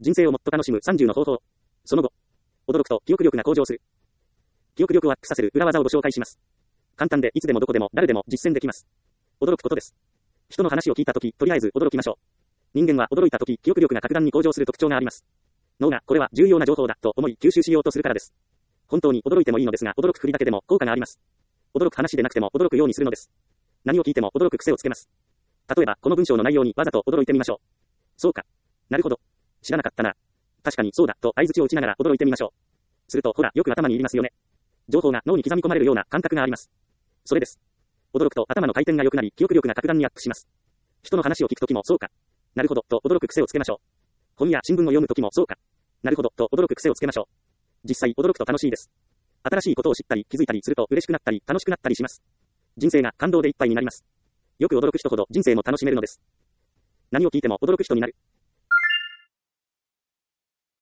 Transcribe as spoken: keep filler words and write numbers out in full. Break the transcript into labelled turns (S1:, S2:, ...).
S1: 人生をもっと楽しむさんじゅうの方法。その後、驚くと記憶力が向上する。記憶力をアップさせる裏技をご紹介します。簡単でいつでもどこでも誰でも実践できます。驚くことです。人の話を聞いたとき、とりあえず驚きましょう。人間は驚いたとき、記憶力が格段に向上する特徴があります。脳がこれは重要な情報だと思い吸収しようとするからです。本当に驚いてもいいのですが、驚くふりだけでも効果があります。驚く話でなくても驚くようにするのです。何を聞いても驚く癖をつけます。例えば、この文章の内容にわざと驚いてみましょう。そうか。なるほど。知らなかったな。確かにそうだと相槌を打ちながら驚いてみましょう。すると、ほら、よく頭に入りますよね。情報が脳に刻み込まれるような感覚があります。それです。驚くと頭の回転が良くなり、記憶力が格段にアップします。人の話を聞くときもそうか。なるほどと驚く癖をつけましょう。本や新聞を読むときもそうか。なるほどと驚く癖をつけましょう。実際驚くと楽しいです。新しいことを知ったり気づいたりすると嬉しくなったり楽しくなったりします。人生が感動でいっぱいになります。よく驚く人ほど人生も楽しめるのです。何を聞いても驚く人になる。